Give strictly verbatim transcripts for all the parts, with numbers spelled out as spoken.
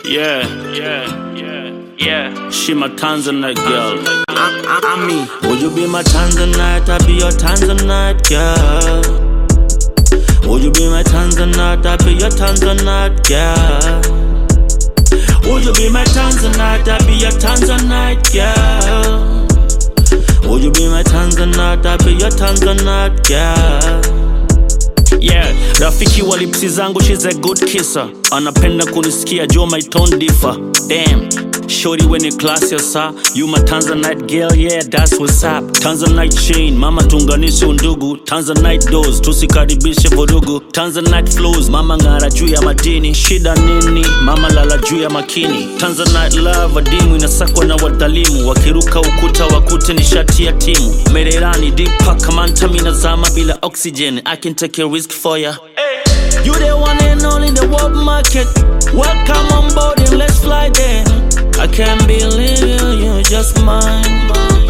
Yeah, yeah, yeah, yeah. She my Tanzanite girl. I, I, I mean, would you be my Tanzanite? I'll be your Tanzanite girl. Would you be my Tanzanite? I'll be your Tanzanite girl. Would you be my Tanzanite? I'll be your Tanzanite girl. Would you be my Tanzanite? I'll be your Tanzanite girl. Yeah, rafiki wa lipsi zangu, she's a good kisser. Anapenda kunisikia, Joe my tone differ. Damn, shorty when you class yourself. You my Tanzanite girl, yeah, that's what's up. Tanzanite chain, mama tunganishe undugu. Tanzanite doors, tusikaribishe vurugu. Tanzanite flows, mama ngara juu ya madini. Shida nini, mama lala juu ya makini. Tanzanite love, adimu inasakwa na wadalimu. Wakiruka ukuta wakute ni shati ya timu. Mererani, deep pack, kamanta minazama bila oxygen. I can take a risk for ya. You the one and only in the world market. Welcome on board and let's fly there. I can't believe you, you're just mine.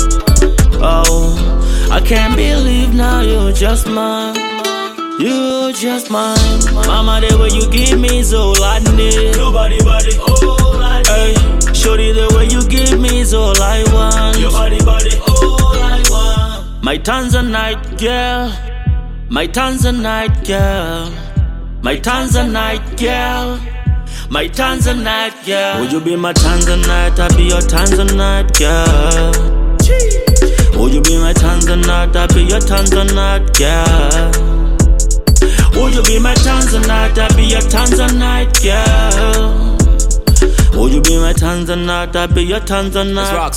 Oh, I can't believe now you're just mine. You're just mine. Mama, the way you give me is all I need. Nobody, body, all I need. Hey, shorty, the way you give me is all I want. Your body, body, all I want. My Tanzanite girl. My Tanzanite girl. My Tanzanite girl. My Tanzanite girl. Would you be my Tanzanite? I'll be your Tanzanite girl. Would you be my Tanzanite? I'll be your Tanzanite girl. Would you be my Tanzanite? I'll be your Tanzanite girl. Would you be my Tanzanite? I'll be your Tanzanite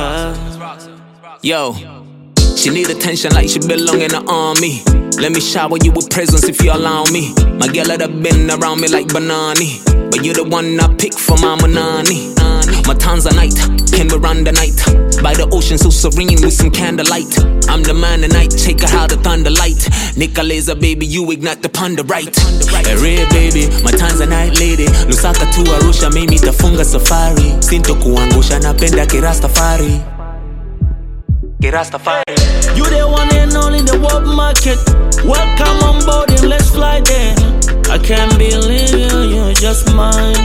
girl. Yo, she need attention like she belong in the army. Let me shower you with presents if you allow me. My girl had been around me like banani, but you're the one I pick for my manani. My Tanzanite, can we run the night by the ocean so serene with some candlelight. I'm the man tonight, take her how the thunder light. Nicoleza baby, you ignite the ponder right. A real baby, my Tanzanite lady. Lusaka to Arusha, mimi tafunga safari. Sinto kuangusha, napenda kirastafari. Kirastafari. You the one and only in the world market. Welcome on board and let's fly there. I can't believe you, you're just mine.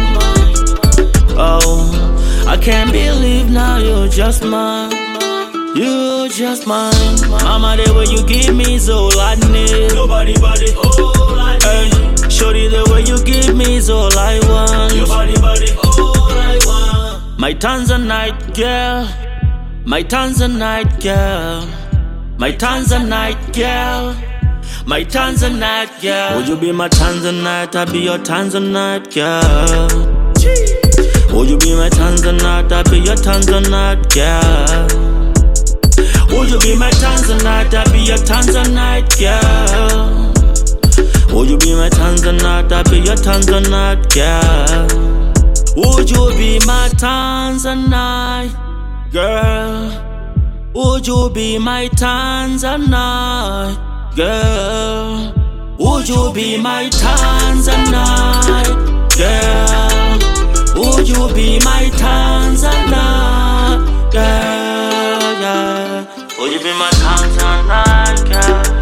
Oh, I can't believe now you're just mine. You're just mine. Mama, the way you give me is all I need. Nobody, body, all I need. Hey, shorty, the way you give me is all I want. Your body, body, all I want. My Tanzanite girl. My Tanzanite girl. My Tanzanite girl. My Tanzanite girl. Would you be my Tanzanite? I'll be your Tanzanite girl. Would you be my Tanzanite? I'll be your Tanzanite girl. Would you be my Tanzanite? I'll be your Tanzanite girl. Would you be my Tanzanite? I'll be your Tanzanite girl. Would you be my Tanzanite girl? Would you be my Tanzanite girl? Would you be my Tanzanite girl? Would you be my Tanzanite girl? Yeah. Would you be my Tanzanite girl?